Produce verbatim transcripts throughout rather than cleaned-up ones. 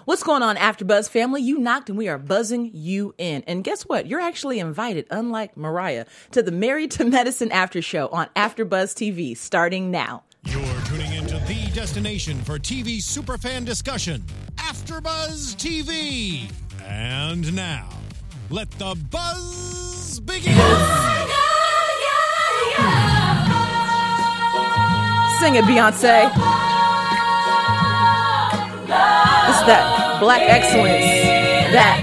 What's going on, AfterBuzz family? You knocked and we are buzzing you in. And guess what? You're actually invited, unlike Mariah, to the Married to Medicine After Show on AfterBuzz T V, starting now. You're tuning into the destination for T V superfan discussion, AfterBuzz T V. And now, let the buzz begin. Sing it, Beyonce. It's that black excellence. That.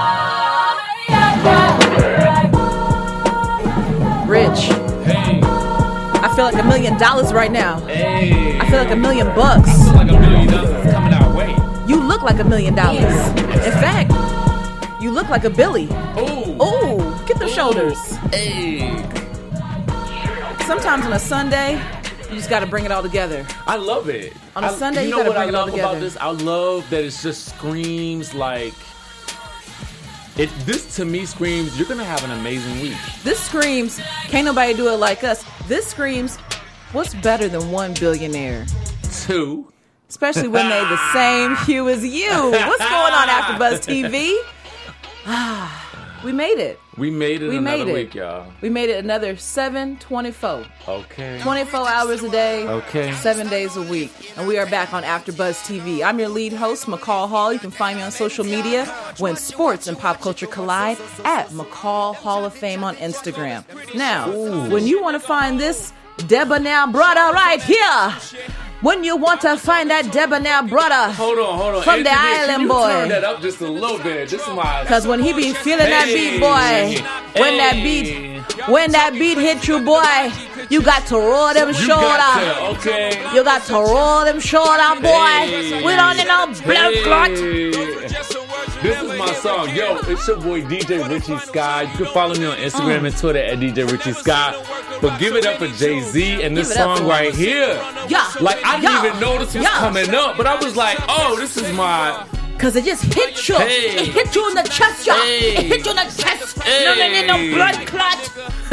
Rich. Hey. I feel like a million dollars right now. Hey. I feel like a million bucks. I feel like a million dollars is coming our way. You look like a million dollars. In fact, you look like a Billy. Ooh. Ooh, get the Ooh. shoulders. Hey. Sometimes on a Sunday, you just got to bring it all together. I love it. On a I, Sunday, you you know gotta what I bring it all love together. about this? I love that it just screams like it. This to me screams you're gonna have an amazing week. This screams, can't nobody do it like us. This screams, what's better than one billionaire? Two. Especially when they the same hue as you. What's going on, AfterBuzz T V? We made it. We made it We another made it. week, y'all. We made it another seven twenty-four. Okay. twenty-four hours a day, Okay. seven days a week. And we are back on AfterBuzz T V. I'm your lead host, McCall Hall. You can find me on social media when sports and pop culture collide at McCall Hall of Fame on Instagram. Now, Ooh. when you want to find this debonair brother right here, when you want to find that debonair brother Hold on, hold on. from the Anthony, island can you boy. turn that up just a little bit. This is my. Because when he be feeling that beat, boy, when that beat, when that beat hit you, boy, you got to roll them You shoulder. got to, okay. You got to roll them shoulder, boy. Hey. We don't need no blood clot. Hey. This is my song. Yo, it's your boy D J Richie Sky. You can follow me on Instagram and Twitter at D J Richie Sky. But give it up for Jay-Z and this Give it up song for right him. here. Yeah. Like, I didn't Yeah. even know this was Yeah. coming up, but I was like, oh, this is my... Cause it just hit you. Hey. It hit you in the chest, y'all. Hey. It hit you in the chest. Hey. No, no, no, no blood clot.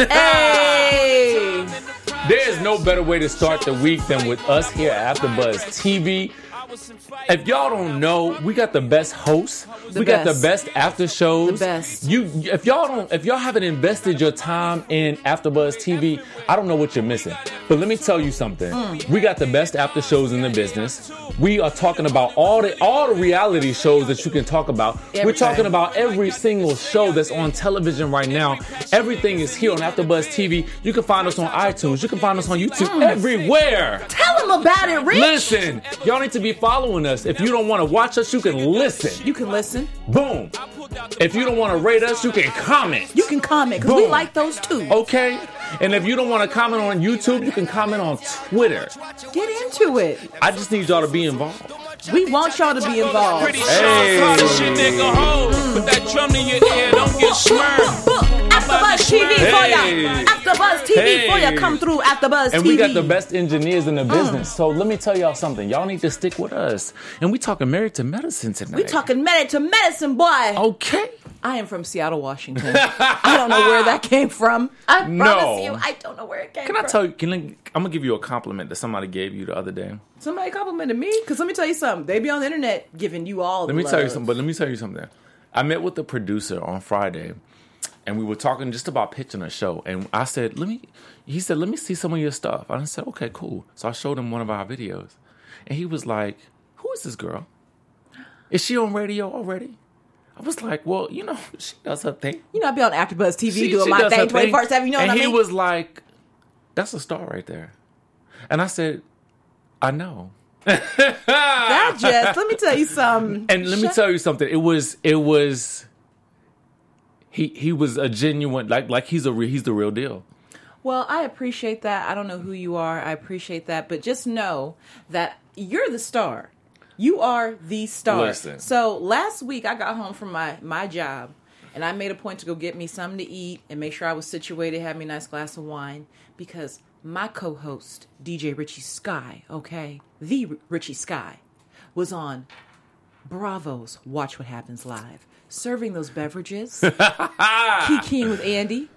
Hey. There is no better way to start the week than with us here at AfterBuzz T V. If y'all don't know, we got the best hosts. The we got best. the best after shows. The best. You, if y'all don't, if y'all haven't invested your time in AfterBuzz T V, I don't know what you're missing. But let me tell you something. Mm. We got the best after shows in the business. We are talking about all the all the reality shows that you can talk about. We're Everything. talking about every single show that's on television right now. Everything is here on AfterBuzz T V. You can find us on iTunes. You can find us on YouTube. Mm. Everywhere. Tell him about it, Rich. Listen, y'all need to be following us. If you don't want to watch us, you can listen. You can listen. Boom. If you don't want to rate us, you can comment. You can comment because we Boom. like those too. Okay? And if you don't want to comment on YouTube, you can comment on Twitter. Get into it. I just need y'all to be involved. We want y'all to be involved. Pretty sure how this shit nigga hold. Put that drum in your ear, don't get smirked. AfterBuzz T V for Hey. ya. AfterBuzz T V for ya. Hey. Come through AfterBuzz T V. And we got the best engineers in the business. So let me tell y'all something. Y'all need to stick with us. And we talking Married to Medicine tonight. We talking Married to Medicine, boy. Okay. I am from Seattle, Washington. I don't know where that came from. I promise No. you, I don't know where it came Can from. I tell you, can I, I'm going to give you a compliment that somebody gave you the other day. Somebody complimented me? Because let me tell you something. They be on the internet giving you all the Let me love. tell you something, but let me tell you something. I met with the producer on Friday, and we were talking just about pitching a show. And I said, let me, he said, let me see some of your stuff. And I said, okay, cool. So I showed him one of our videos. And he was like, who is this girl? Is she on radio already? I was like, well, you know, she does her thing. You know, I be on AfterBuzz T V She- doing she my does her thing twenty-four seven. You know and what I mean? he was like, that's a star right there. And I said, I know. That just, let me tell you something. And let me Shut- tell you something. It was, it was, he he was a genuine, like like he's a re, he's the real deal. Well, I appreciate that. I don't know who you are. I appreciate that. But just know that you're the star. You are the star. Listen. So last week I got home from my, my job and I made a point to go get me something to eat and make sure I was situated, have me a nice glass of wine because my co-host, D J Richie Sky, okay, the R- Richie Sky, was on Bravo's Watch What Happens Live, serving those beverages, kikiing with Andy.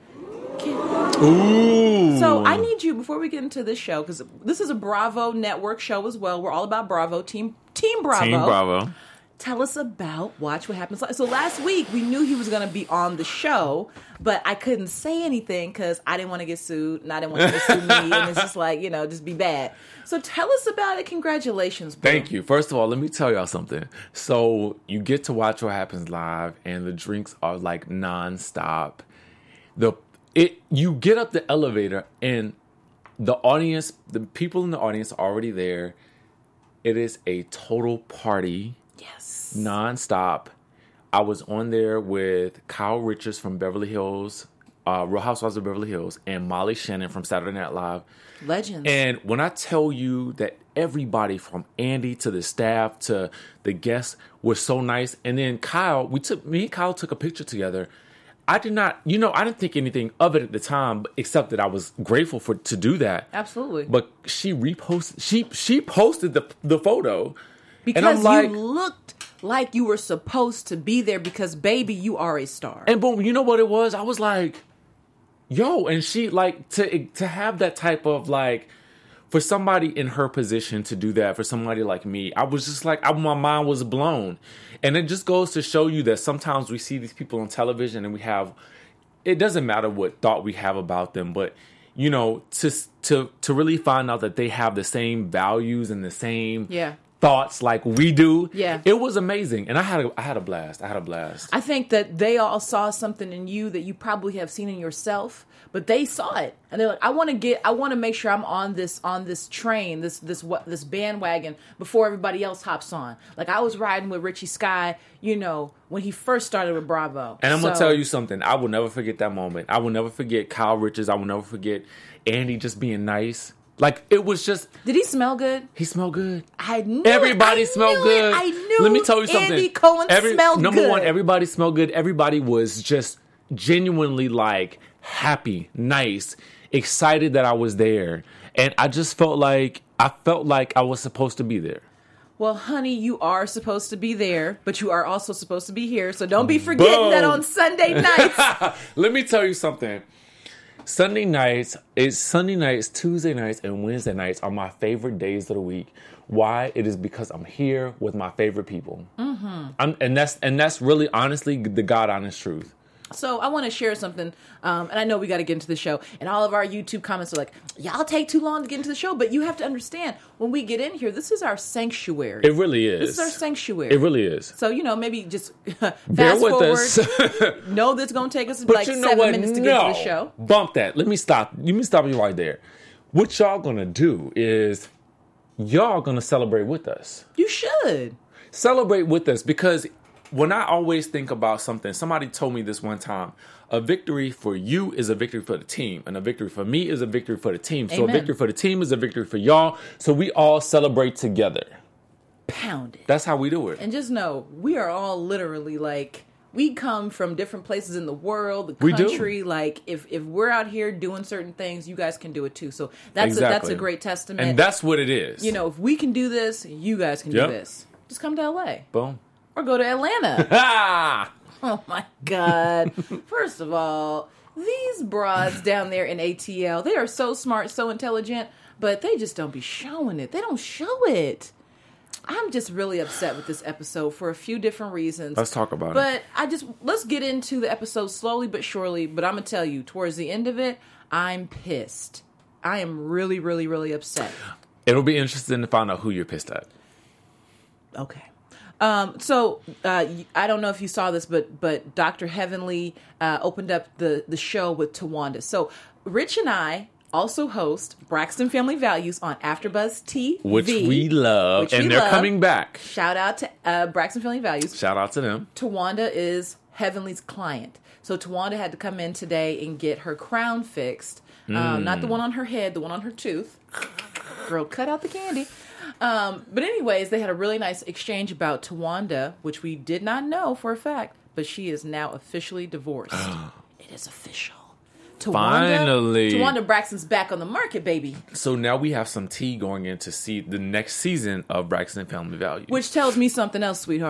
Ooh. So I need you, before we get into this show, because this is a Bravo network show as well. We're all about Bravo, Team Team Bravo. Team Bravo. tell us about Watch What Happens Live. So last week, we knew he was going to be on the show, but I couldn't say anything because I didn't want to get sued, and I didn't want to get sue me, and it's just like, you know, just be bad. So tell us about it. Congratulations, bro. Thank you. First of all, let me tell y'all something. So you get to Watch What Happens Live, and the drinks are like nonstop. The it you get up the elevator, and the audience, the people in the audience are already there. It is a total party. Yes. Nonstop. I was on there with Kyle Richards from Beverly Hills, uh, Real Housewives of Beverly Hills, and Molly Shannon from Saturday Night Live. Legends. And when I tell you that everybody from Andy to the staff to the guests was so nice, and then Kyle, we took me and Kyle took a picture together. I did not, you know, I didn't think anything of it at the time, except that I was grateful for to do that. Absolutely. But she reposted, she she posted the the photo. Because and I'm like, you looked like you were supposed to be there because, baby, you are a star. And boom, you know what it was? I was like, yo, and she, like, to to have that type of, like, for somebody in her position to do that, for somebody like me, I was just like, I, my mind was blown. And it just goes to show you that sometimes we see these people on television and we have, it doesn't matter what thought we have about them, but, you know, to to to really find out that they have the same values and the same yeah. thoughts like we do. Yeah. It was amazing. And I had a, I had a blast. I had a blast. I think that they all saw something in you that you probably have seen in yourself, but they saw it. And they're like, I want to get, I want to make sure I'm on this, on this train, this, this, what, this bandwagon before everybody else hops on. Like I was riding with Richie Sky, you know, when he first started with Bravo. And I'm so, going to tell you something. I will never forget that moment. I will never forget Kyle Richards. I will never forget Andy just being nice. Like, it was just... Did he smell good? He smelled good. I knew Everybody I smelled knew good. It. I knew Let me tell you something. Andy Cohen Every, smelled number good. Number one, everybody smelled good. Everybody was just genuinely, like, happy, nice, excited that I was there. And I just felt like... I felt like I was supposed to be there. Well, honey, you are supposed to be there, but you are also supposed to be here. So don't be forgetting Boom. that on Sunday nights. Let me tell you something. Sunday nights, it's Sunday nights, Tuesday nights, and Wednesday nights are my favorite days of the week. Why? It is because I'm here with my favorite people. Mm-hmm. I'm, and that's and that's really, honestly, the God honest truth. So I want to share something, um, and I know we got to get into the show, and all of our YouTube comments are like, y'all take too long to get into the show, but you have to understand, when we get in here, this is our sanctuary. It really is. This is our sanctuary. It really is. So, you know, maybe just fast Bear with forward. us. Know that's going to take us But like you know seven what? minutes to no. get to the show. Bump that. Let me stop. Let me stop you right there. What y'all going to do is y'all going to celebrate with us. You should. Celebrate with us, because when I always think about something, somebody told me this one time, a victory for you is a victory for the team, and a victory for me is a victory for the team. So Amen. a victory for the team is a victory for y'all. So we all celebrate together. Pound it. That's how we do it. And just know, we are all literally like, we come from different places in the world, the We do. country. Like, if, if we're out here doing certain things, you guys can do it too. So that's a, that's Exactly. a great testament. And that's what it is. You know, if we can do this, you guys can Yep. do this. Just come to L A Boom. or go to Atlanta. Ah! Oh my God. First of all, these broads down there in A T L, they are so smart, so intelligent, but they just don't be showing it. They don't show it. I'm just really upset with this episode for a few different reasons. Let's talk about but it. But I just, let's get into the episode slowly but surely. But I'm going to tell you, towards the end of it, I'm pissed. I am really, really, really upset. It'll be interesting to find out who you're pissed at. Okay. Um, so uh, I don't know if you saw this, but but Doctor Heavenly uh, opened up the, the show with Tawanda. So Rich and I also host Braxton Family Values on AfterBuzz T V. Which we love. Which and we they're love. coming back. Shout out to uh, Braxton Family Values. Shout out to them. Tawanda is Heavenly's client. So Tawanda had to come in today and get her crown fixed. Um, Mm. Not the one on her head, the one on her tooth. Girl, cut out the candy. Um, but anyways, they had a really nice exchange about Tawanda, which we did not know for a fact, but she is now officially divorced. It is official. Tawanda, Finally. Tawanda Braxton's back on the market, baby. So now we have some tea going in to see the next season of Braxton Family Values. Which tells me something else, sweetheart.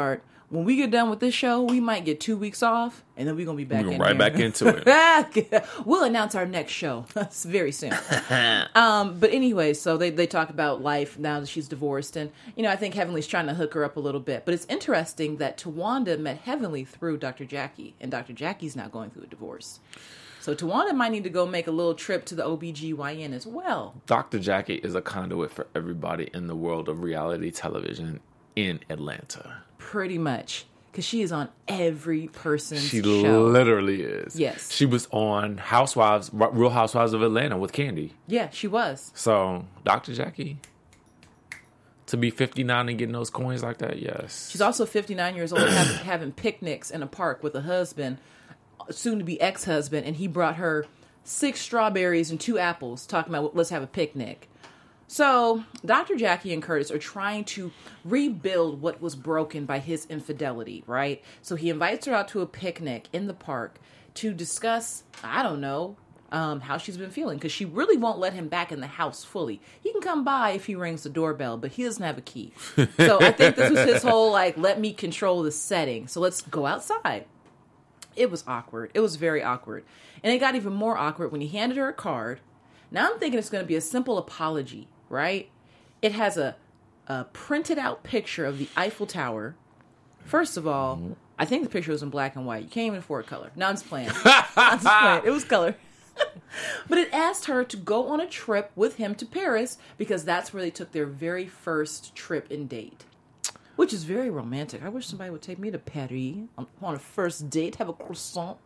when we get done with this show, we might get two weeks off, and then we're going to be back We're in right there. back into it. We'll announce our next show very soon. um, but anyway, so they, they talk about life now that she's divorced. And, you know, I think Heavenly's trying to hook her up a little bit. But it's interesting that Tawanda met Heavenly through Doctor Jackie. And Doctor Jackie's now going through a divorce. So Tawanda might need to go make a little trip to the O B G Y N as well. Doctor Jackie is a conduit for everybody in the world of reality television in Atlanta. Pretty much. Because she is on every person's She show. literally is. Yes. She was on Housewives, Real Housewives of Atlanta with Candy. Yeah, she was. So, Doctor Jackie, to be fifty-nine and getting those coins like that, yes. She's also fifty-nine years old, having, having picnics in a park with a husband, soon to be ex-husband, and he brought her six strawberries and two apples, talking about, let's have a picnic. So, Doctor Jackie and Curtis are trying to rebuild what was broken by his infidelity, right? So he invites her out to a picnic in the park to discuss, I don't know, um, how she's been feeling. Because she really won't let him back in the house fully. He can come by if he rings the doorbell, but he doesn't have a key. So I think this was his whole, like, let me control the setting. So let's go outside. It was awkward. It was very awkward. And it got even more awkward when he handed her a card. Now I'm thinking it's going to be a simple apology. Right? It has a, a printed out picture of the Eiffel Tower. First of all, I think the picture was in black and white. You can't even afford color. No, I'm just playing. I'm just playing. It was color. But it asked her to go on a trip with him to Paris because that's where they took their very first trip and date. Which is very romantic. I wish somebody would take me to Paris on, on a first date, have a croissant.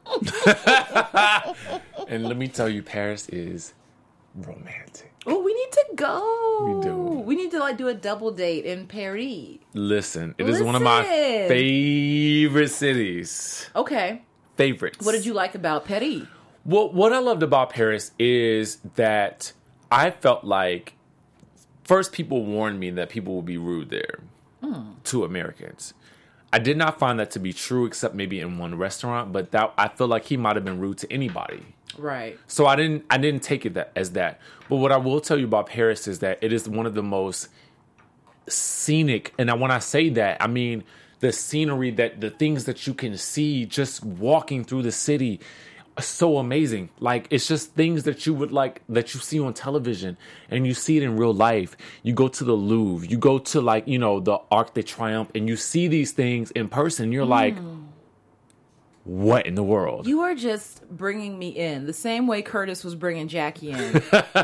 And let me tell you, Paris is romantic. Oh, we need to go. We do. We need to like do a double date in Paris. Listen, it is one of my Listen. favorite cities. Okay. Favorites. What did you like about Paris? Well, what I loved about Paris is that I felt like first people warned me that people would be rude there mm. to Americans. I did not find that to be true except maybe in one restaurant, but that I feel like he might have been rude to anybody. Right. So I didn't I didn't take it that, as that. But what I will tell you about Paris is that it is one of the most scenic, and when I say that, I mean the scenery, that the things that you can see just walking through the city are so amazing. Like, it's just things that you would like, that you see on television and you see it in real life. You go to the Louvre, you go to, like, you know, the Arc de Triomphe, and you see these things in person. You're mm. like, what in the world? You are just bringing me in the same way Curtis was bringing Jackie in.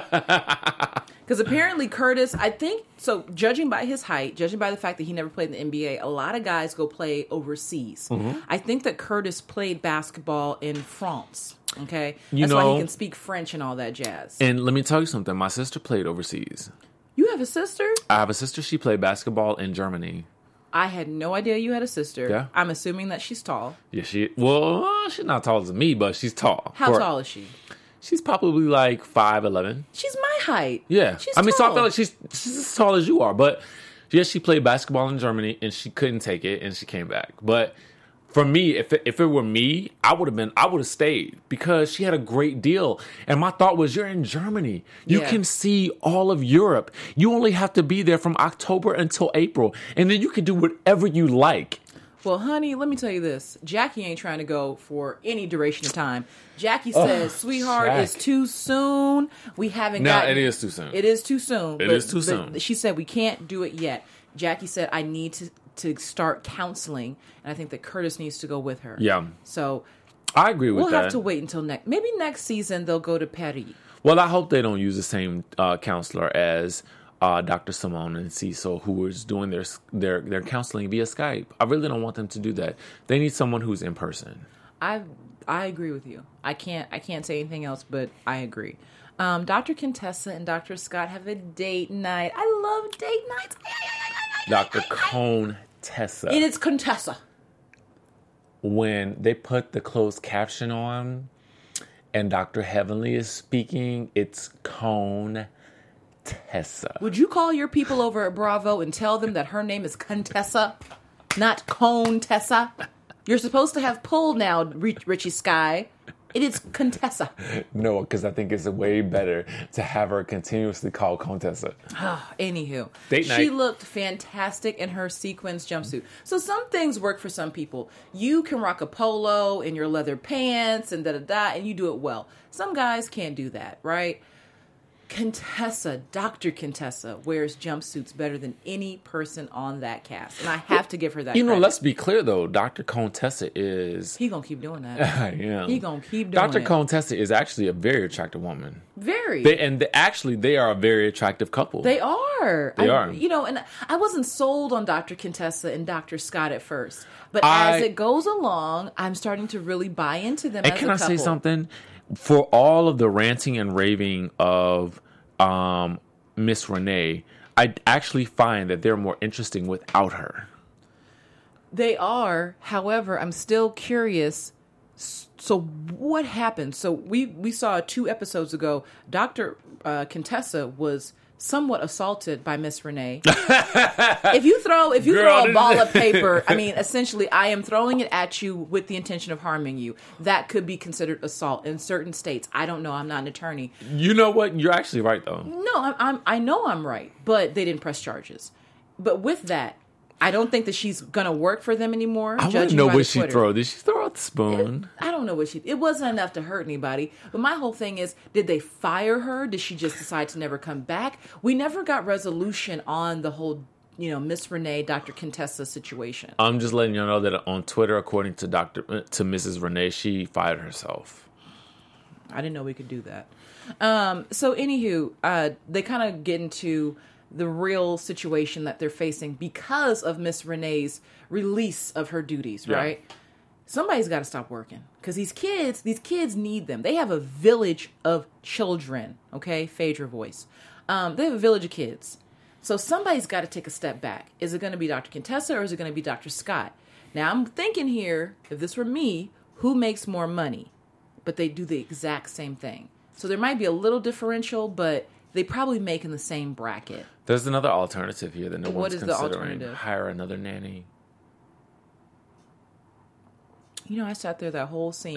Because apparently Curtis, I think, so judging by his height, judging by the fact that he never played in the N B A, a lot of guys go play overseas. Mm-hmm. I think that Curtis played basketball in France. Okay? You That's know, why he can speak French and all that jazz. And let me tell you something. My sister played overseas. You have a sister? I have a sister. She played basketball in Germany. I had no idea you had a sister. Yeah. I'm assuming that she's tall. Yeah, she, well, she's not tall as me, but she's tall. How For, tall is she? She's probably like five eleven. She's my height. Yeah. She's I mean, tall. so I feel like she's, she's as tall as you are. But, yes, she played basketball in Germany, and she couldn't take it, and she came back. But for me, if it, if it were me, I would have been, I would have stayed because she had a great deal. And my thought was, you're in Germany. You Yeah. can see all of Europe. You only have to be there from October until April. And then you can do whatever you like. Well, honey, let me tell you this. Jackie ain't trying to go for any duration of time. Jackie says, sweetheart, Jack. it's too soon. We haven't No, gotten... it is too soon. It is too soon. It but, is too but soon. She said, we can't do it yet. Jackie said, I need to, to start counseling. And I think that Curtis needs to go with her. Yeah. So I agree with we'll that. have to wait until next... Maybe next season they'll go to Paris. Well, I hope they don't use the same uh, counselor as uh, Doctor Simone and Cecil, who is doing their their their counseling via Skype. I really don't want them to do that. They need someone who's in person. I I agree with you. I can't I can't say anything else, but I agree. Um, Doctor Contessa and Doctor Scott have a date night. I love date nights. Doctor Contessa. And it's Contessa. When they put the closed caption on and Doctor Heavenly is speaking, it's Contessa. Would you call your people over at Bravo and tell them that her name is Contessa, not Contessa? You're supposed to have pull now, Richie Sky. It is Contessa. No, because I think it's way better to have her continuously called Contessa. Oh, anywho, Date she night. looked fantastic in her sequins jumpsuit. So some things work for some people. You can rock a polo in your leather pants and da da da, and you do it well. Some guys can't do that, right? Contessa, Doctor Contessa, wears jumpsuits better than any person on that cast. And I have to give her that You know, credit. let's be clear, though. Doctor Contessa is... He gonna keep doing that. yeah. He gonna keep doing Doctor it. Contessa is actually a very attractive woman. Very. They, and they, actually, they are a very attractive couple. They are. They I, are. You know, and I wasn't sold on Doctor Contessa and Doctor Scott at first. But I- as it goes along, I'm starting to really buy into them And as can a I couple. say something? For all of the ranting and raving of um, Miss Renee, I actually find that they're more interesting without her. They are. However, I'm still curious. S- So what happened? So we, we saw two episodes ago, Doctor Uh, Contessa was somewhat assaulted by Miss Renee. if you throw if you Girl, throw a this- ball of paper, I mean, essentially, I am throwing it at you with the intention of harming you. That could be considered assault in certain states. I don't know. I'm not an attorney. You know what? You're actually right, though. No, I'm, I'm I know I'm right, but they didn't press charges. But with that, I don't think that she's gonna work for them anymore. I want judging to know by what the she Twitter. throw. Did she throw out the spoon? I don't know what she. It wasn't enough to hurt anybody. But my whole thing is, did they fire her? Did she just decide to never come back? We never got resolution on the whole, you know, Miss Renee, Doctor Contessa situation. I'm just letting you know that on Twitter, according to Doctor to Missus Renee, she fired herself. I didn't know we could do that. Um, so, anywho, uh, they kind of get into the real situation that they're facing because of Miss Renee's release of her duties, Yeah. right? Somebody's got to stop working because these kids, these kids need them. They have a village of children, okay? Phaedra voice. Um, they have a village of kids. So somebody's got to take a step back. Is it going to be Doctor Contessa or is it going to be Doctor Scott? Now, I'm thinking here, if this were me, who makes more money? But they do the exact same thing. So there might be a little differential, but they probably make in the same bracket. There's another alternative here that no What one's is the considering. alternative? Hire another nanny. You know, I sat there that whole scene.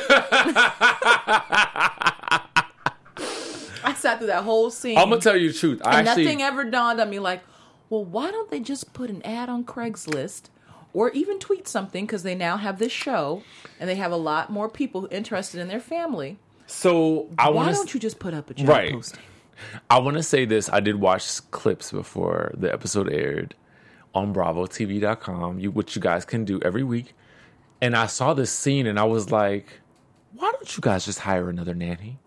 I sat through that whole scene. I'm gonna tell you the truth. I and actually, nothing ever dawned on me like, well, why don't they just put an ad on Craigslist or even tweet something because they now have this show and they have a lot more people interested in their family. so I Why want don't to. you just put up a job Right. posting? I want to say this. I did watch clips before the episode aired on Bravo T V dot com, you, which you guys can do every week. And I saw this scene and I was like, why don't you guys just hire another nanny?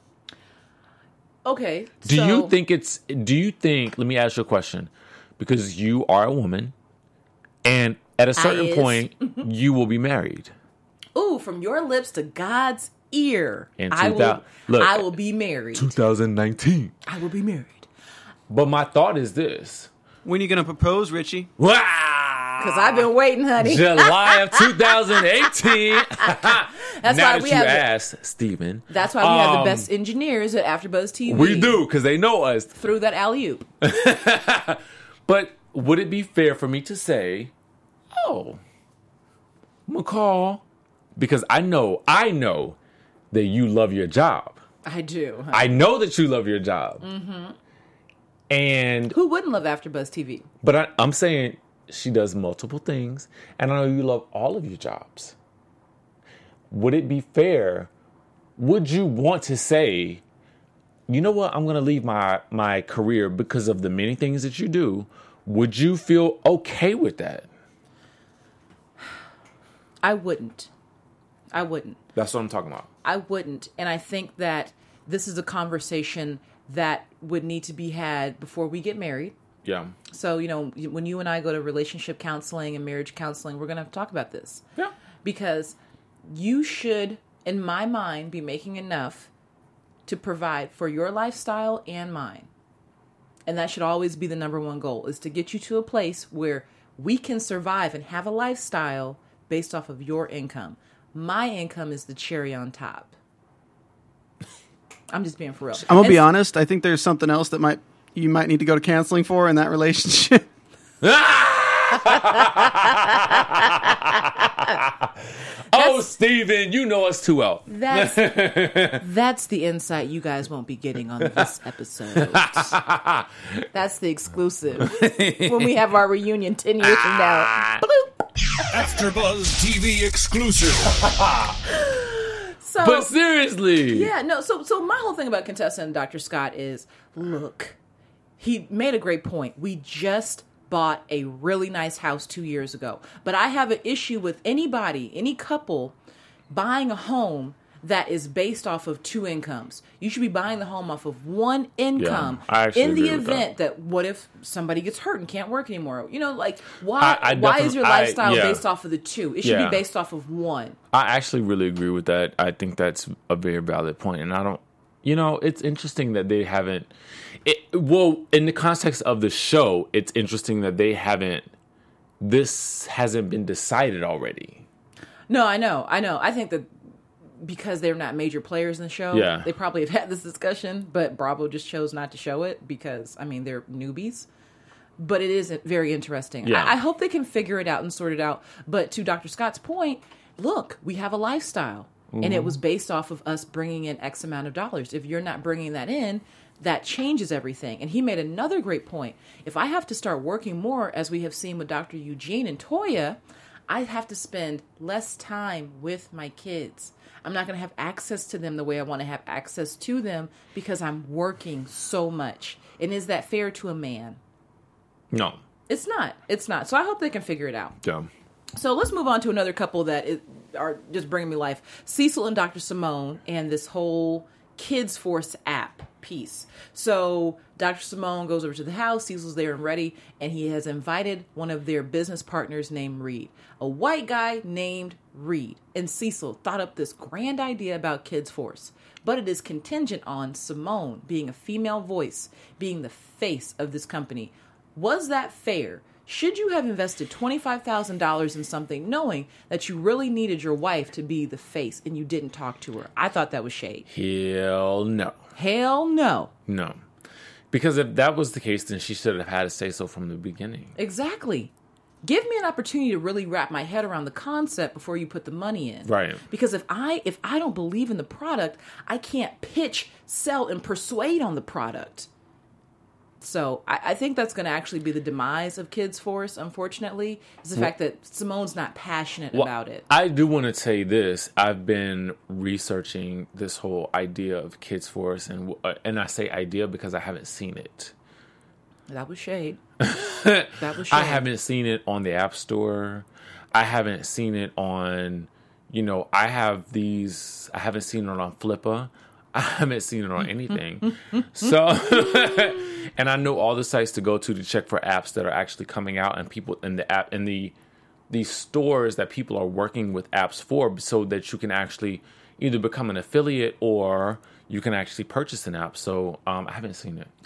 Okay. Do so, you think it's, do you think, let me ask you a question, because you are a woman and at a certain is. point, you will be married. Ooh, from your lips to God's ear, In I two thou- will, look, I will be married. twenty nineteen. I will be married. But my thought is this. When are you going to propose, Richie? Wow! Because I've been waiting, honey. July of two thousand eighteen. That's now why that we you have. The, asked, Steven. that's why we have the um, best engineers at AfterBuzz T V. We do, because they know us. Through that alley oop. But would it be fair for me to say, oh, McCall, because I know, I know that you love your job. I do. Huh? I know that you love your job. Mm-hmm. And, Who wouldn't love AfterBuzz T V? but I, I'm saying she does multiple things, and I know you love all of your jobs. Would it be fair? Would you want to say, you know what, I'm going to leave my, my career because of the many things that you do? Would you feel okay with that? I wouldn't. I wouldn't. That's what I'm talking about. I wouldn't. And I think that this is a conversation that would need to be had before we get married. Yeah. So, you know, when you and I go to relationship counseling and marriage counseling, we're going to have to talk about this. Yeah. Because you should, in my mind, be making enough to provide for your lifestyle and mine. And that should always be the number one goal, is to get you to a place where we can survive and have a lifestyle based off of your income. My income is the cherry on top. I'm just being for real. I'm gonna be And- honest. I think there's something else that might you might need to go to counseling for in that relationship. Oh, That's- Steven, you know us too well. That's that's the insight you guys won't be getting on this episode. That's the exclusive when we have our reunion ten years from now. Bloop. AfterBuzz T V exclusive. So, But seriously. yeah, no. So, so my whole thing about contestant Doctor Scott is, look, he made a great point. We just bought a really nice house two years ago, but I have an issue with anybody, any couple, buying a home that is based off of two incomes. You should be buying the home off of one income. I actually in the agree with event that. that what if somebody gets hurt and can't work anymore? You know, like why I- I why is definitely- your lifestyle I- yeah. based off of the two? It should Yeah. be based off of one. I actually really agree with that. I think that's a very valid point, and I don't. You know, it's interesting that they haven't. It, well, in the context of the show, it's interesting that they haven't. This hasn't been decided already. No, I know, I know. I think that because they're not major players in the show, Yeah. they probably have had this discussion, but Bravo just chose not to show it because, I mean, they're newbies. But it is very interesting. Yeah. I, I hope they can figure it out and sort it out. But to Doctor Scott's point, look, we have a lifestyle. And Mm-hmm. it was based off of us bringing in X amount of dollars. If you're not bringing that in, that changes everything. And he made another great point. If I have to start working more, as we have seen with Doctor Eugene and Toya, I have to spend less time with my kids. I'm not going to have access to them the way I want to have access to them because I'm working so much. And is that fair to a man? No. It's not. It's not. So I hope they can figure it out. Yeah. So let's move on to another couple that is, are just bringing me life. Cecil and Doctor Simone and this whole Kids Force app piece. So Doctor Simone goes over to the house. Cecil's there and ready. And he has invited one of their business partners named Reed. A white guy named Reed. And Cecil thought up this grand idea about Kids Force. But it is contingent on Simone being a female voice, being the face of this company. Was that fair? Should you have invested twenty-five thousand dollars in something knowing that you really needed your wife to be the face and you didn't talk to her? I thought that was shade. Hell no. Hell no. No. Because if that was the case, then she should have had to say so from the beginning. Exactly. Give me an opportunity to really wrap my head around the concept before you put the money in. Right. Because if I if I don't believe in the product, I can't pitch, sell, and persuade on the product. So I, I think that's going to actually be the demise of Kids Force, unfortunately, is the fact that Simone's not passionate Well, about it. I do want to say this. I've been researching this whole idea of Kids Force, and uh, and I say idea because I haven't seen it. That was shade. That was shade. I haven't seen it on the App Store. I haven't seen it on, you know, I have these, I haven't seen it on Flippa. I haven't seen it on anything. So, and I know all the sites to go to to check for apps that are actually coming out and people in the app, in the, the stores that people are working with apps for, so that you can actually either become an affiliate or you can actually purchase an app. So um, I haven't seen it.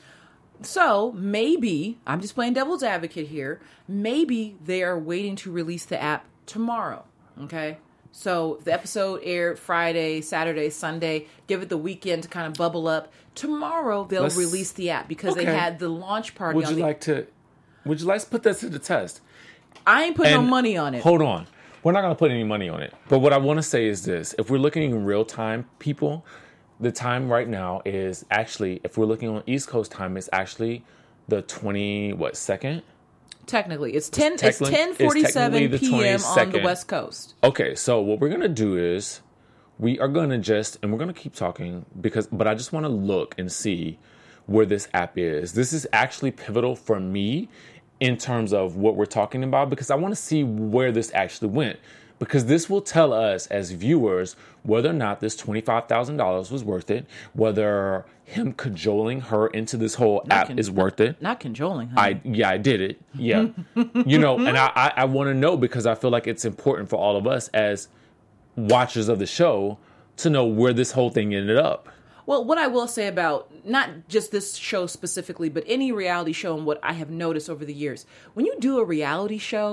So maybe, I'm just playing devil's advocate here, maybe they are waiting to release the app tomorrow, okay? So if the episode aired Friday, Saturday, Sunday, give it the weekend to kind of bubble up. Tomorrow they'll Let's- release the app because they okay. had the launch party Would on you the... like to, would you like to put that to the test? I ain't putting no And money on it. Hold on. We're not going to put any money on it. But what I want to say is this. If we're looking in real time, people, the time right now is actually, if we're looking on East Coast time, it's actually the twenty, what, second? Technically, it's ten. It's technically- ten it's forty-seven technically the p.m. on the twenty-second. West Coast. Okay, so what we're going to do is we are going to just, and we're going to keep talking because, but I just want to look and see where this app is. This is actually pivotal for me in terms of what we're talking about because I want to see where this actually went. Because this will tell us as viewers whether or not this twenty-five thousand dollars was worth it, whether him cajoling her into this whole Not app con- is worth it. Not cajoling, huh? I yeah, I did it. Yeah, you know, and I I, I want to know because I feel like it's important for all of us as watchers of the show to know where this whole thing ended up. Well, what I will say about not just this show specifically, but any reality show and what I have noticed over the years, when you do a reality show,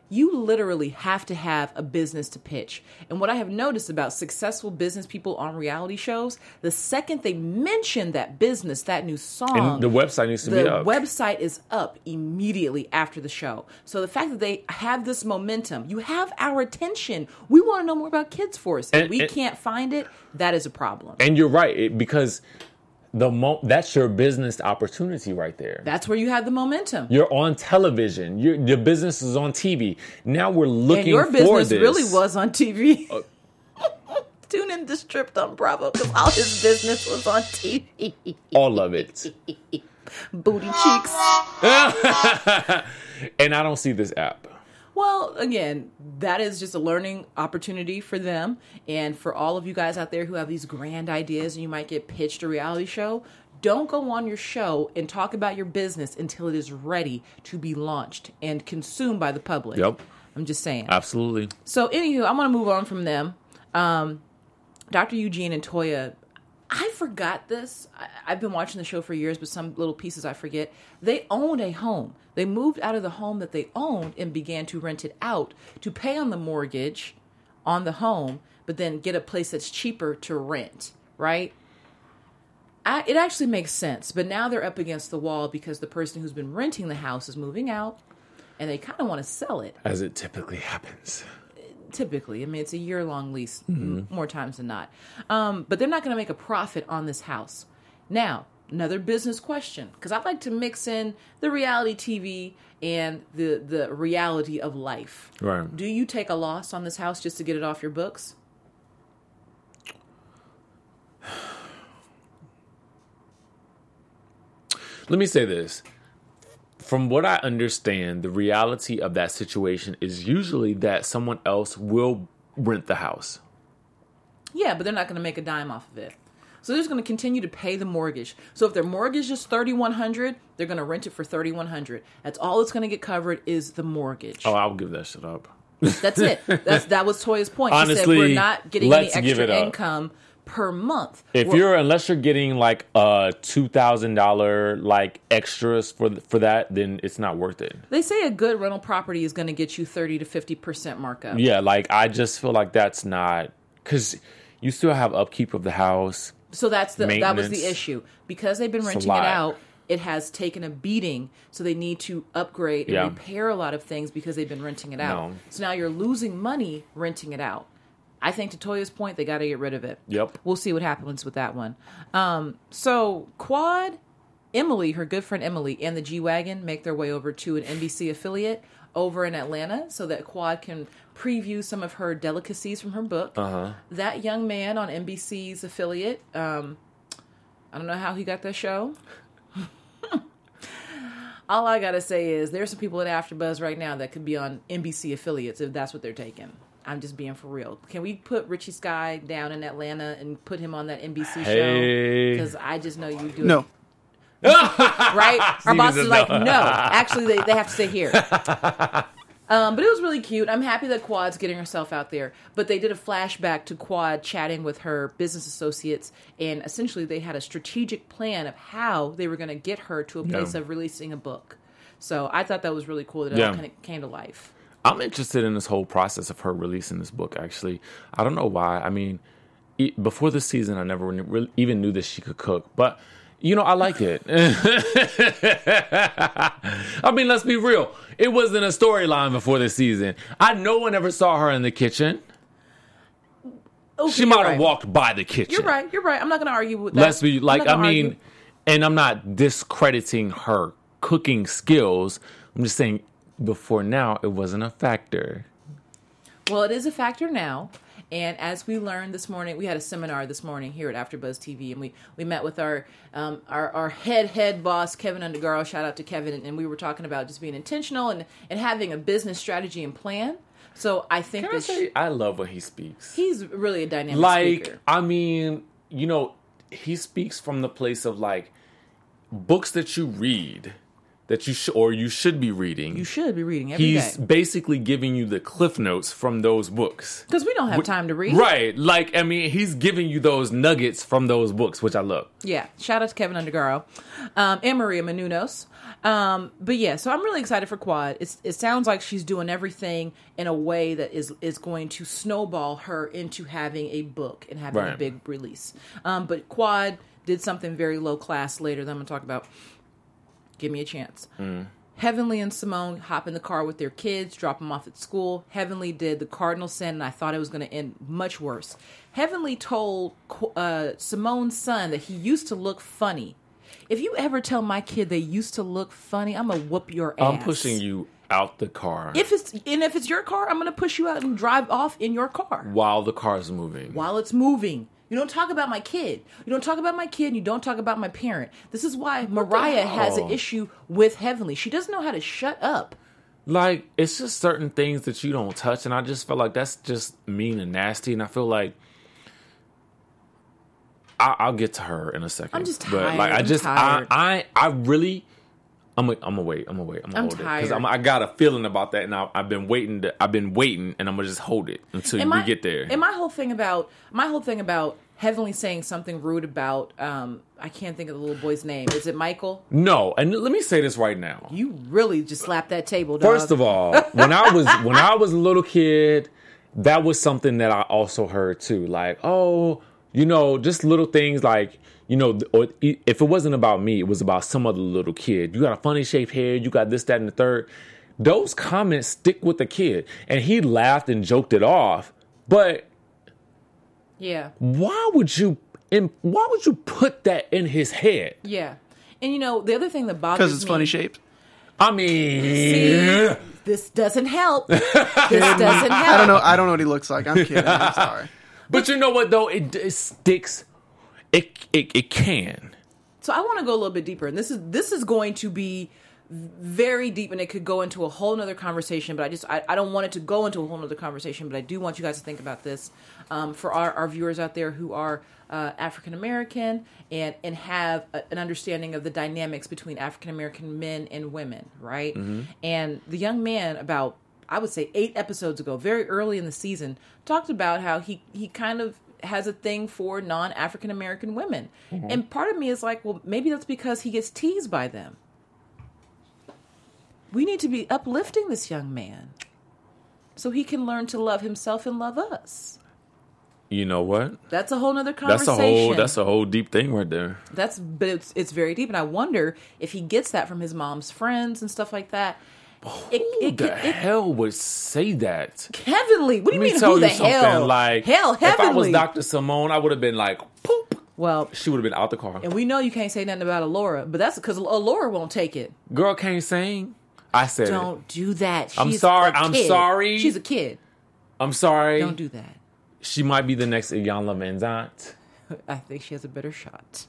You literally have to have a business to pitch. And what I have noticed about successful business people on reality shows, the second they mention that business, that new song, And the website needs to the be up. website is up immediately after the show. So the fact that they have this momentum, you have our attention. We want to know more about Kids Force. And, And- we and- can't find it. That is a problem. And you're right, it, because the mo- that's your business opportunity right there. That's where you have the momentum. You're on television. Your your business is on T V. Now we're looking And your for business this. really was on T V. Tune in to Stripped on Bravo because all his business was on T V. All of it. Booty cheeks. And I don't see this app. Well, again, that is just a learning opportunity for them. And for all of you guys out there who have these grand ideas and you might get pitched a reality show, don't go on your show and talk about your business until it is ready to be launched and consumed by the public. Yep. I'm just saying. Absolutely. So, anywho, I'm going to move on from them. Um, Doctor Eugene and Toya, I forgot this. I, I've been watching the show for years, but some little pieces I forget. They owned a home. They moved out of the home that they owned and began to rent it out to pay on the mortgage on the home, but then get a place that's cheaper to rent, right? I, it actually makes sense, but now they're up against the wall because the person who's been renting the house is moving out, and they kind of want to sell it. As it typically happens. Typically, I mean, it's a year-long lease, m- more times than not. Um, but they're not going to make a profit on this house. Now, another business question, because I like to mix in the reality T V and the the reality of life. Right. Do you take a loss on this house just to get it off your books? Let me say this. From what I understand, the reality of that situation is usually that someone else will rent the house. Yeah, but they're not going to make a dime off of it. So they're just going to continue to pay the mortgage. So if their mortgage is thirty-one hundred dollars, they're going to rent it for thirty-one hundred dollars. That's all it's going to get covered is the mortgage. Oh, I'll give that shit up. That's it. That's that was Toya's point. Honestly, she said we're not getting any let's give extra it up. income per month. If We're- you're unless you're getting like a two thousand dollar like extras for for that, then it's not worth it. they say a good rental property is going to get you thirty to fifty percent markup. Yeah, like I just feel like that's not because you still have upkeep of the house. So that's the that was the Maintenance. issue because they've been It's a renting it lot. out. It has taken a beating, so they need to upgrade and Yeah. repair a lot of things because they've been renting it out. No. So now you're losing money renting it out. I think to Toya's point, they got to get rid of it. Yep. We'll see what happens with that one. Um, so Quad, Emily, her good friend Emily, and the G-Wagon make their way over to an N B C affiliate over in Atlanta so that Quad can preview some of her delicacies from her book. Uh-huh. That young man on N B C's affiliate, um, I don't know how he got that show. All I gotta say is there's some people at AfterBuzz right now that could be on N B C affiliates if that's what they're taking. I'm just being for real. Can we put Richie Sky down in Atlanta and put him on that N B C show? Hey. Because I just know you do No. it. Right? Our Steven boss says is like, no. no. Actually, they, they have to stay here. Um, but it was really cute. I'm happy that Quad's getting herself out there. But they did a flashback to Quad chatting with her business associates, and essentially they had a strategic plan of how they were going to get her to a place Yeah. of releasing a book. So I thought that was really cool that it Yeah. all kind of came to life. I'm interested in this whole process of her releasing this book, actually. I don't know why. I mean, e- before the season, I never really even knew that she could cook. But, you know, I like it. I mean, let's be real. It wasn't a storyline before the season. I no one ever saw her in the kitchen. Okay, She you're might have right. walked by the kitchen. You're right. You're right. I'm not going to argue with that. Let's be I'm like, not I gonna mean, argue. and I'm not discrediting her cooking skills. I'm just saying before now, it wasn't a factor. Well, it is a factor now. And as we learned this morning, we had a seminar this morning here at AfterBuzz T V, and we, we met with our, um, our our head head boss, Kevin Undergaro. Shout out to Kevin, and we were talking about just being intentional and, and having a business strategy and plan. So I think Can I that say, she, I love when he speaks. he's really a dynamic Like, speaker. I mean, you know, he speaks from the place of like books that you read that you should, or you should be reading. You should be reading every day. He's basically giving you the cliff notes from those books. Because we don't have time to read. Right. Like, I mean, he's giving you those nuggets from those books, which I love. Yeah. Shout out to Kevin Undergaro um, and Maria Menounos. Um, but yeah, so I'm really excited for Quad. It's, it sounds like she's doing everything in a way that is is going to snowball her into having a book and having Right. a big release. Um, but Quad did something very low class later that I'm going to talk about. Give me a chance. Mm. Heavenly and Simone hop in the car with their kids, drop them off at school. Heavenly did the cardinal sin, and I thought it was going to end much worse. Heavenly told uh, Simone's son that he used to look funny. If you ever tell my kid they used to look funny, I'm gonna whoop your ass. I'm pushing you out the car If it's and if it's your car, I'm gonna push you out and drive off in your car while the car's moving. while it's moving. You don't talk about my kid. You don't talk about my kid. And you don't talk about my parent. This is why Mariah has an hell? issue with Heavenly. She doesn't know how to shut up. Like, it's just certain things that you don't touch, and I just feel like that's just mean and nasty, and I feel like I, I'll get to her in a second. I'm just But like, tired. I I'm just, tired. I, I, I really, I'm, gonna, I'm gonna wait. I'm gonna wait. I'm gonna I'm hold it tired. because I got a feeling about that, and I, I've been waiting. To, I've been waiting, and I'm gonna just hold it until And we my- get there. And my whole thing about my whole thing about Heavenly saying something rude about um I can't think of the little boy's name. Is it Michael? No, and let me say this right now. You really just slapped that table, dog. First of all, when I was when I was a little kid, that was something that I also heard too. Like, oh, you know, just little things like, you know, or if it wasn't about me, it was about some other little kid. You got a funny shaped hair, you got this, that, and the third. Those comments stick with the kid. And he laughed and joked it off. But yeah. why would you in, why would you put that in his head? Yeah. And you know, the other thing that bothers me... Because it's funny shaped. I mean, See, this doesn't help. This doesn't help. I don't know. I don't know what he looks like. I'm kidding. I'm sorry. but you know what though? It, it sticks. It, it it can. So I want to go a little bit deeper, and this is this is going to be very deep, and it could go into a whole nother conversation. But I just I, I don't want it to go into a whole nother conversation. But I do want you guys to think about this um, for our, our viewers out there who are uh, African American and and have a, an understanding of the dynamics between African American men and women, right? Mm-hmm. And the young man about I would say eight episodes ago, very early in the season, talked about how he he kind of has a thing for non-African American women. Mm-hmm. And part of me is like, well, maybe that's because he gets teased by them. We need to be uplifting this young man so he can learn to love himself and love us. You know what? That's a whole nother That's conversation. a whole that's a whole deep thing right there. That's but it's it's very deep, and I wonder if he gets that from his mom's friends and stuff like that. It, Who it, the it, it, hell would say that? Heavenly. What do you Let me mean? tell Who the you something. hell? Like, hell, if I was Heavenly. Doctor Simone, I would have been like, poop. Well, She would have been out the car. and we know you can't say nothing about Alora, but that's because Alora won't take it. Girl can't sing. I said Don't it. do that. She's I'm sorry. a I'm kid. sorry. She's a kid. I'm sorry. Don't do that. She might be the next Iyanla Vanzant. I think she has a better shot.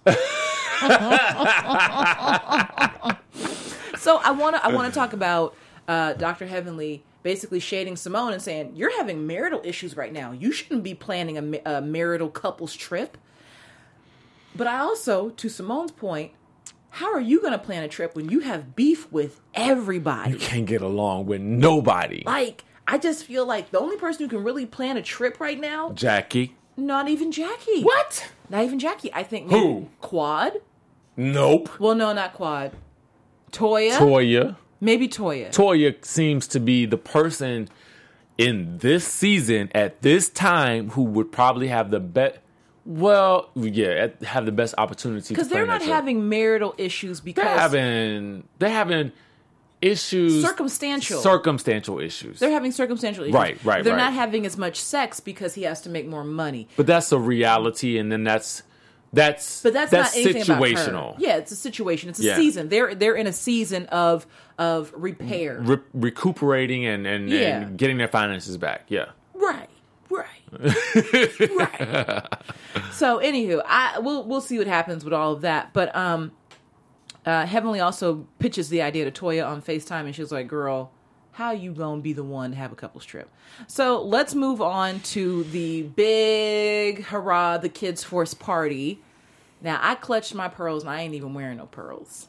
So I want to I want to talk about uh, Doctor Heavenly basically shading Simone and saying, you're having marital issues right now. You shouldn't be planning a, ma- a marital couples trip. But I also, to Simone's point, how are you going to plan a trip when you have beef with everybody? You can't get along with nobody. Like, I just feel like the only person who can really plan a trip right now, Jackie. not even Jackie. What? Not even Jackie. I think maybe Who? Quad. Nope. Well, no, not Quad. Toya. Toya. Maybe Toya. Toya seems to be the person in this season at this time who would probably have the best. Well, yeah, at- have the best opportunity Because they're not having marital issues because They're having. They're having issues. circumstantial. Circumstantial issues. they're having circumstantial issues. Right, right, They're right. not having as much sex because he has to make more money. But that's a reality, and then that's that's But that's, that's not anything situational. about her. Yeah, it's a situation. It's a Yeah. season. They're they're in a season of of repair. Re- recuperating and and, Yeah. and getting their finances back. Yeah. Right. Right. right. So, anywho, I we'll we'll see what happens with all of that. But um, uh, Heavenly also pitches the idea to Toya on FaceTime, and she was like, "Girl, how you gonna be the one to have a couples trip?" So let's move on to the big hurrah, the kids' force party. Now, I clutched my pearls, and I ain't even wearing no pearls.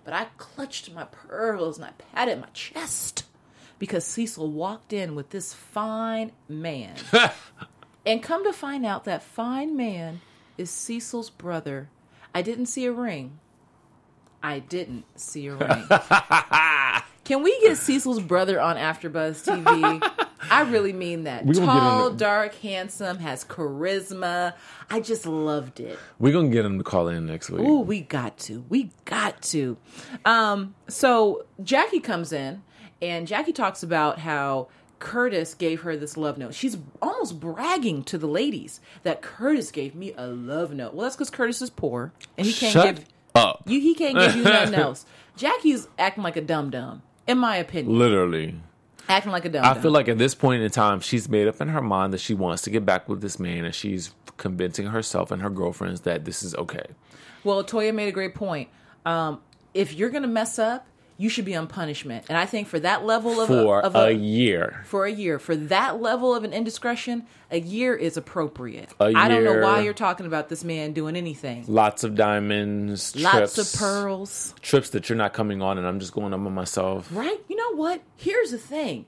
But I clutched my pearls and I patted my chest because Cecil walked in with this fine man. And come to find out, that fine man is Cecil's brother. I didn't see a ring. I didn't see a ring. Can we get Cecil's brother on AfterBuzz T V? I really mean that. Tall, dark, handsome, has charisma. I just loved it. We're going to get him to call in next week. Ooh, we got to. We got to. Um, so Jackie comes in, and Jackie talks about how Curtis gave her this love note. She's almost bragging to the ladies that Curtis gave me a love note. Well, that's because Curtis is poor, and he can't Shut give up. you. He can't give you nothing else. Jackie's acting like a dum dum, in my opinion. Literally. Acting like a dum I dum. feel like at this point in time, she's made up in her mind that she wants to get back with this man, and she's convincing herself and her girlfriends that this is okay. Well, Toya made a great point. Um, if you're going to mess up, you should be on punishment. And I think for that level of For a, of a, a year. For a year. For that level of an indiscretion, a year is appropriate. A I don't know year. why you're talking about this man doing anything. Lots of diamonds, Lots trips, of pearls. trips that you're not coming on, and I'm just going on by myself. Right? You know what? Here's the thing.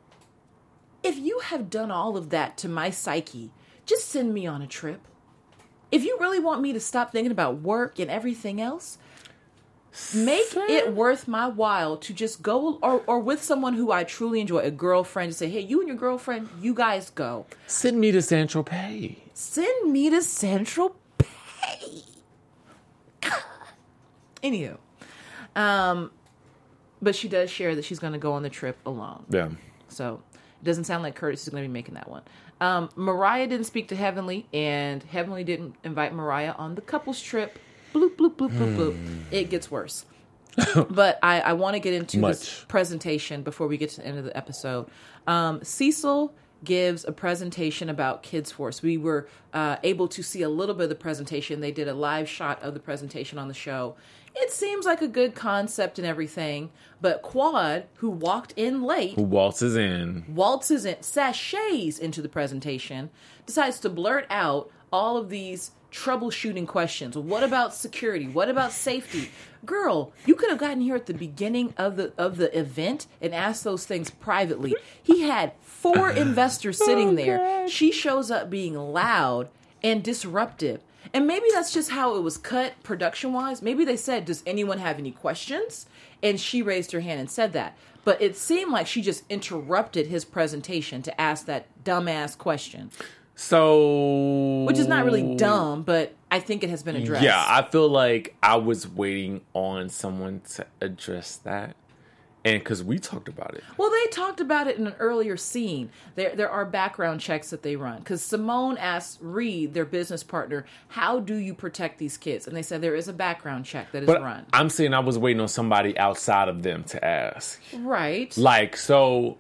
If you have done all of that to my psyche, just send me on a trip. If you really want me to stop thinking about work and everything else, make it worth my while to just go, or, or with someone who I truly enjoy, a girlfriend, to say, hey, you and your girlfriend, you guys go. Send me to Saint Tropez. Send me to Central Pay. God. Anywho. Um, but she does share that she's going to go on the trip alone. Yeah. So it doesn't sound like Curtis is going to be making that one. Um, Mariah didn't speak to Heavenly, and Heavenly didn't invite Mariah on the couples trip. Bloop, bloop, bloop, bloop, bloop. It gets worse. But I, I want to get into Much. this presentation before we get to the end of the episode. Um, Cecil gives a presentation about Kids Force. We were uh, able to see a little bit of the presentation. They did a live shot of the presentation on the show. It seems like a good concept and everything, but Quad, who walked in late, Who waltzes in. waltzes in, sachets into the presentation, decides to blurt out all of these troubleshooting questions. What about security? What about safety? Girl, you could have gotten here at the beginning of the of the event and asked those things privately. He had four investors sitting there. She shows up being loud and disruptive. And maybe that's just how it was cut production-wise. Maybe they said, does anyone have any questions? And she raised her hand and said that. But it seemed like she just interrupted his presentation to ask that dumbass question. So... Which is not really dumb, but I think it has been addressed. Yeah, I feel like I was waiting on someone to address that. And because we talked about it. Well, they talked about it in an earlier scene. There there are background checks that they run. Because Simone asked Reed, their business partner, how do you protect these kids? And they said there is a background check that is But run. I'm saying I was waiting on somebody outside of them to ask. Right. Like, so...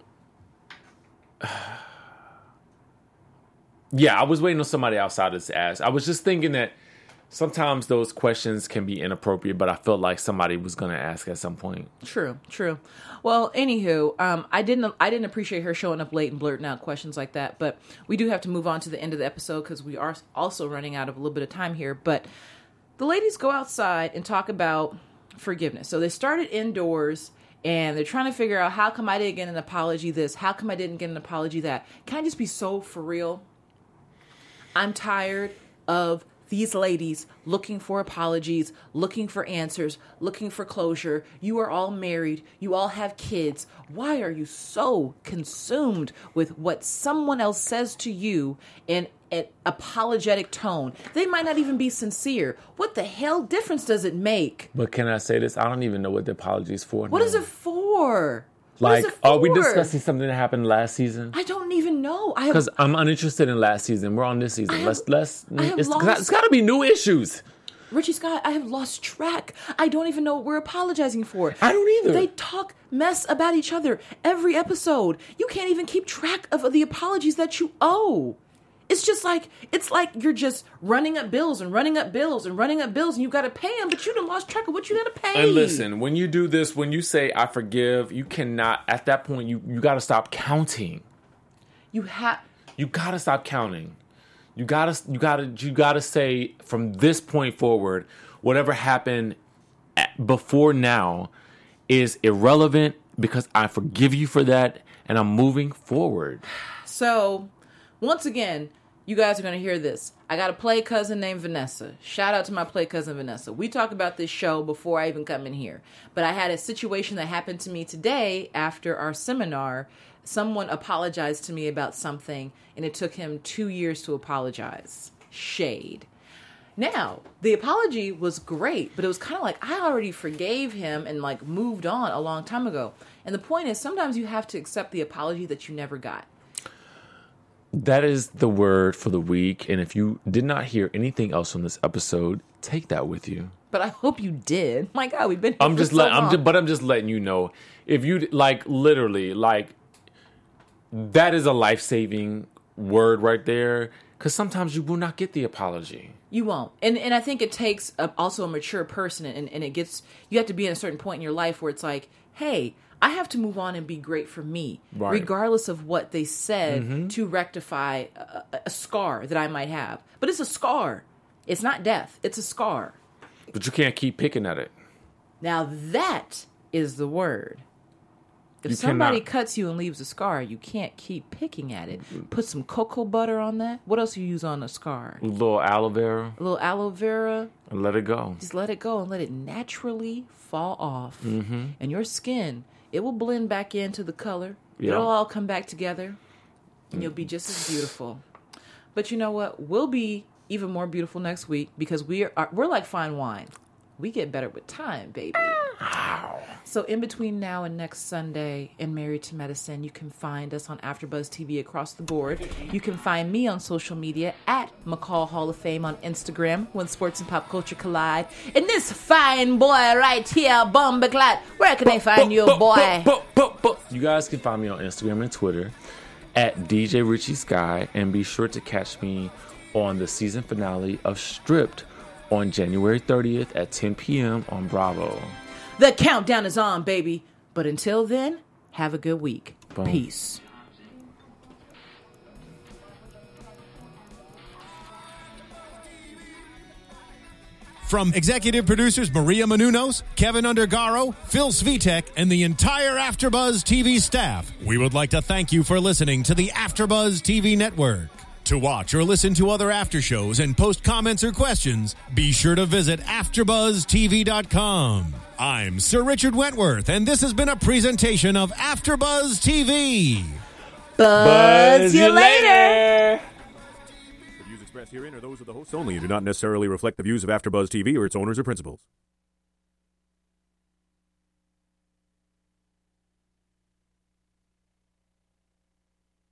Yeah, I was waiting on somebody outside to ask. I was just thinking that sometimes those questions can be inappropriate, but I felt like somebody was going to ask at some point. True, true. Well, anywho, um, I didn't I didn't appreciate her showing up late and blurting out questions like that, but we do have to move on to the end of the episode because we are also running out of a little bit of time here. But the ladies go outside and talk about forgiveness. So they started indoors, and they're trying to figure out, how come I didn't get an apology this? How come I didn't get an apology that? Can I just be so for real? I'm tired of these ladies looking for apologies, looking for answers, looking for closure. You are all married. You all have kids. Why are you so consumed with what someone else says to you in an apologetic tone? They might not even be sincere. What the hell difference does it make? But can I say this? I don't even know what the apology is for. What now. is it for? Like, what is it are we for? discussing something that happened last season? I don't even know. I have Because I'm uninterested in last season. We're on this season. I have- let's let's. I have It's, lost- it's got to be new issues. Richie Scott, I have lost track. I don't even know what we're apologizing for. I don't either. They talk mess about each other every episode. You can't even keep track of the apologies that you owe. It's just like, it's like you're just running up bills and running up bills and running up bills and you got to pay them, but you done lost track of what you got to pay. And listen, when you do this, when you say I forgive, you cannot. At that point, you you got to stop counting. You have... You got to stop counting. You gotta, you gotta, you gotta say from this point forward, whatever happened before now is irrelevant because I forgive you for that and I'm moving forward. So, once again, you guys are going to hear this. I got a play cousin named Vanessa. Shout out to my play cousin Vanessa. We talked about this show before I even come in here. But I had a situation that happened to me today after our seminar. Someone apologized to me about something, and it took him two years to apologize. Shade. Now, the apology was great, but it was kind of like I already forgave him and like moved on a long time ago. And the point is, sometimes you have to accept the apology that you never got. That is the word for the week. And if you did not hear anything else from this episode, take that with you. But I hope you did. My God, we've been here I'm for just so let, long. I'm just, but I'm just letting you know. If you like, literally, like, that is a life-saving word right there. Because sometimes you will not get the apology. You won't. And and I think it takes a, also a mature person, and, and it gets, you have to be in a certain point in your life where it's like, hey, I have to move on and be great for me, Right. regardless of what they said, Mm-hmm. to rectify a, a, a scar that I might have. But it's a scar. It's not death. It's a scar. But you can't keep picking at it. Now that is the word. If You somebody cannot. cuts you and leaves a scar, you can't keep picking at it. Put some cocoa butter on that. What else do you use on a scar? A little aloe vera A little aloe vera. and let it go. Just let it go and let it naturally fall off. Mm-hmm. And your skin, it will blend back into the color. Yeah. It'll all come back together. And you'll be just as beautiful. But you know what? We'll be even more beautiful next week because we are we're like fine wine. We get better with time, baby. Wow. So in between now and next Sunday in Married to Medicine, you can find us on AfterBuzz T V across the board. You can find me on social media at McCall Hall of Fame on Instagram when sports and pop culture collide. And this fine boy right here, Bumbleclat, where can they find you, boy? You guys can find me on Instagram and Twitter at D J Richie Sky, and be sure to catch me on the season finale of Stripped on January thirtieth at ten p.m. on Bravo. The countdown is on, baby. But until then, have a good week. Boom. Peace. From executive producers Maria Menounos, Kevin Undergaro, Phil Svitek, and the entire AfterBuzz T V staff, we would like to thank you for listening to the AfterBuzz T V network. To watch or listen to other after shows and post comments or questions, be sure to visit after buzz T V dot com. I'm Sir Richard Wentworth, and this has been a presentation of AfterBuzz T V. Buzz you later. The views expressed herein are those of the hosts only and do not necessarily reflect the views of AfterBuzz T V or its owners or principals.